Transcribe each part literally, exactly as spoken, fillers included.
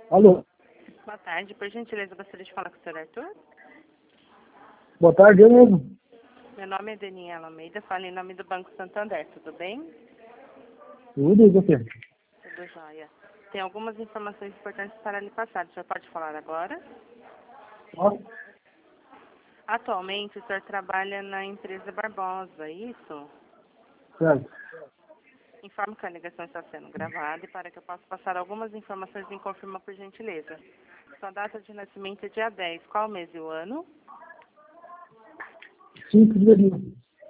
Alô? Boa tarde. Por gentileza, gostaria de falar com o senhor Arthur? Boa tarde, eu mesmo. Meu nome é Daniela Almeida, falo em nome do Banco Santander, tudo bem? Tudo e você? Tudo jóia. Tem algumas informações importantes para lhe passar. O senhor pode falar agora? Ó, Atualmente, o senhor trabalha na empresa Barbosa, é isso? certo. Informo que a ligação está sendo gravada e para que eu possa passar algumas informações, me confirma por gentileza. Sua data de nascimento é dia dez. Qual o mês e o ano? Cinco de abril.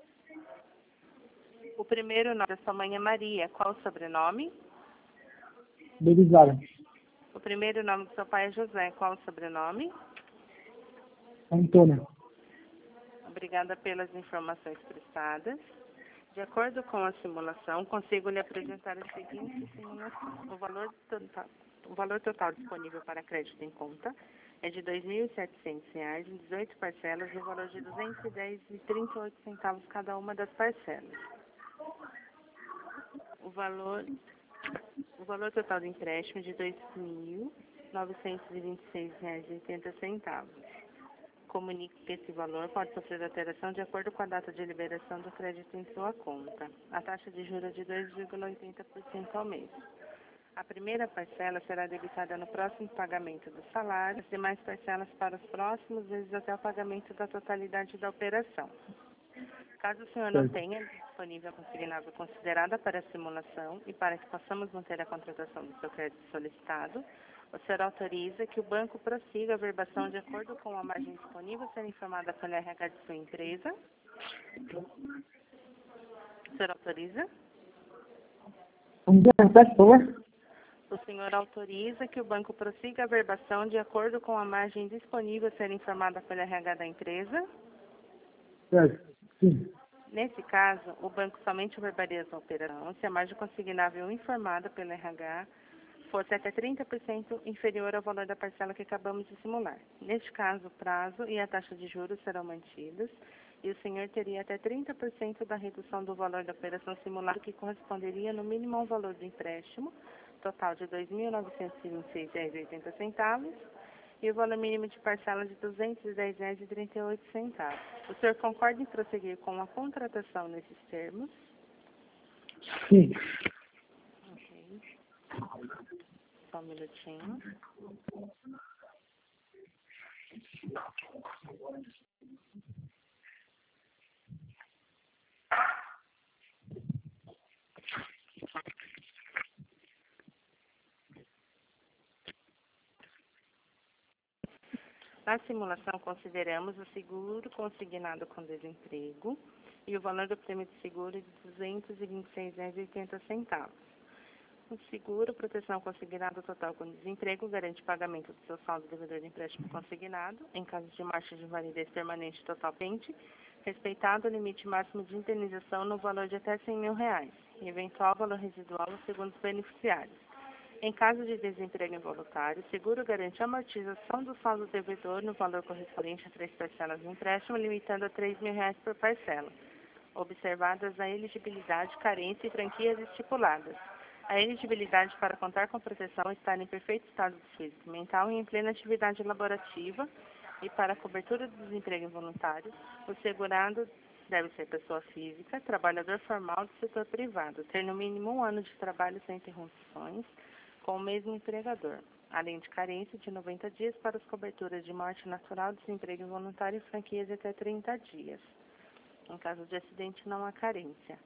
O primeiro nome da sua mãe é Maria. Qual o sobrenome? Belisário. O primeiro nome do seu pai é José. Qual o sobrenome? Antônio. Obrigada pelas informações prestadas. De acordo com a simulação, consigo lhe apresentar a seguinte simulação. O valor total, o valor total disponível para crédito em conta é de dois mil e setecentos reais em dezoito parcelas, no valor de duzentos e dez reais e trinta e oito centavos cada uma das parcelas. O valor, o valor total do empréstimo é de dois mil novecentos e vinte e seis reais e oitenta centavos. Comunique que esse valor pode sofrer alteração de acordo com a data de liberação do crédito em sua conta. A taxa de juros é de dois vírgula oitenta por cento ao mês. A primeira parcela será debitada no próximo pagamento do salário, as demais parcelas para os próximos meses até o pagamento da totalidade da operação. Caso o senhor não Certo. tenha disponível a consignável considerada para a simulação e para que possamos manter a contratação do seu crédito solicitado, o senhor autoriza que o banco prossiga a verbação de acordo com a margem disponível ser informada pela R H de sua empresa? O senhor autoriza? Vamos ver, por favor. O senhor autoriza que o banco prossiga a verbação de acordo com a margem disponível ser informada pela R H da empresa? Certo. Sim. Nesse caso, o banco somente verbaliza a operação se a margem consignável informada pela R H fosse até trinta por cento inferior ao valor da parcela que acabamos de simular. Neste caso, o prazo e a taxa de juros serão mantidos e o senhor teria até trinta por cento da redução do valor da operação simulada, que corresponderia no mínimo ao valor do empréstimo, total de dois mil novecentos e vinte e seis reais e oitenta centavos, e o valor mínimo de parcela de duzentos e dez reais e trinta e oito centavos. O senhor concorda em prosseguir com a contratação nesses termos? Sim. Ok. Só um minutinho. Na simulação, consideramos o seguro consignado com desemprego e o valor do prêmio de seguro de duzentos e vinte e seis reais e oitenta centavos. O seguro, proteção consignado total com desemprego, garante pagamento do seu saldo devedor de empréstimo consignado, em caso de marcha de invalidez permanente total pente, respeitado o limite máximo de indenização no valor de até cem mil reais, e eventual valor residual segundo os beneficiários. Em caso de desemprego involuntário, o seguro garante a amortização do saldo devedor no valor correspondente a três parcelas do empréstimo, limitando a três mil reais por parcela, observadas a elegibilidade, carência e franquias estipuladas. A elegibilidade para contar com proteção está em perfeito estado físico e mental e em plena atividade laborativa, e para a cobertura do desemprego involuntário, o segurado deve ser pessoa física, trabalhador formal do setor privado, ter no mínimo um ano de trabalho sem interrupções com o mesmo empregador, além de carência de noventa dias para as coberturas de morte natural, desemprego involuntário e franquias de até trinta dias. Em caso de acidente, não há carência.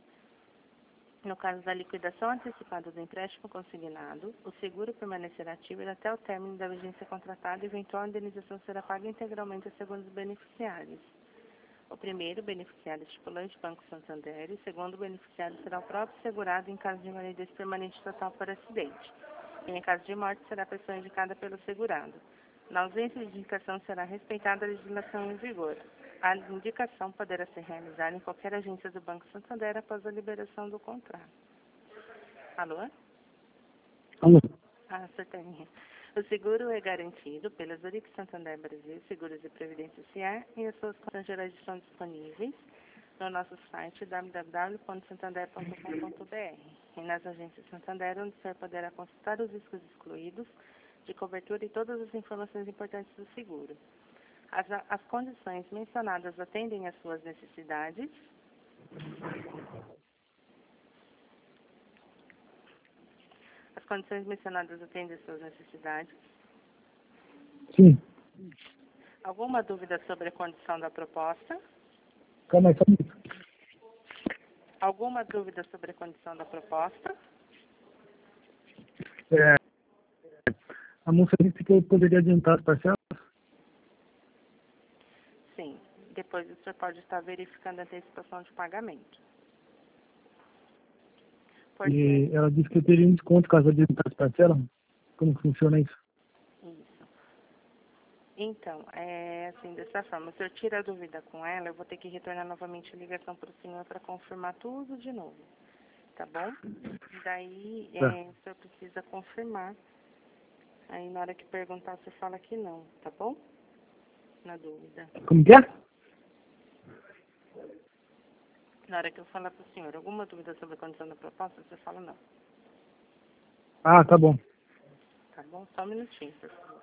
No caso da liquidação antecipada do empréstimo consignado, o seguro permanecerá ativo até o término da vigência contratada e eventual indenização será paga integralmente a segundos beneficiários. O primeiro, beneficiário estipulante, Banco Santander, e o segundo beneficiário será o próprio segurado em caso de invalidez permanente total por acidente. E em caso de morte, será a pessoa indicada pelo segurado. Na ausência de indicação, será respeitada a legislação em vigor. A indicação poderá ser realizada em qualquer agência do Banco Santander após a liberação do contrato. Alô? Alô? Ah, certamente. O seguro é garantido pela Zurich Santander Brasil, Seguros e Previdência S A, e as suas contas gerais estão disponíveis no nosso site w w w ponto santander ponto com ponto b r e nas agências Santander, onde o senhor poderá consultar os riscos excluídos, de cobertura e todas as informações importantes do seguro. As, as condições mencionadas atendem às suas necessidades? As condições mencionadas atendem às suas necessidades? Sim. Alguma dúvida sobre a condição da proposta? Calma aí, só um minuto. Alguma dúvida sobre a condição da proposta? É, a moça disse que eu poderia adiantar as parcelas. Sim. Depois o senhor pode estar verificando a antecipação de pagamento. Porque... E ela disse que eu teria um desconto caso eu adiantar as parcelas. Como funciona isso? Isso. Então, é assim, dessa forma, se eu tiro a dúvida com ela, eu vou ter que retornar novamente a ligação para o senhor para confirmar tudo de novo, tá bom? Daí, Tá. é, o senhor precisa confirmar. Aí, na hora que perguntar, você fala que não, tá bom? Na dúvida. Como que é? Na hora que eu falar para o senhor alguma dúvida sobre a condição da proposta, você fala não, Ah, tá bom. tá bom? Só um minutinho, por favor.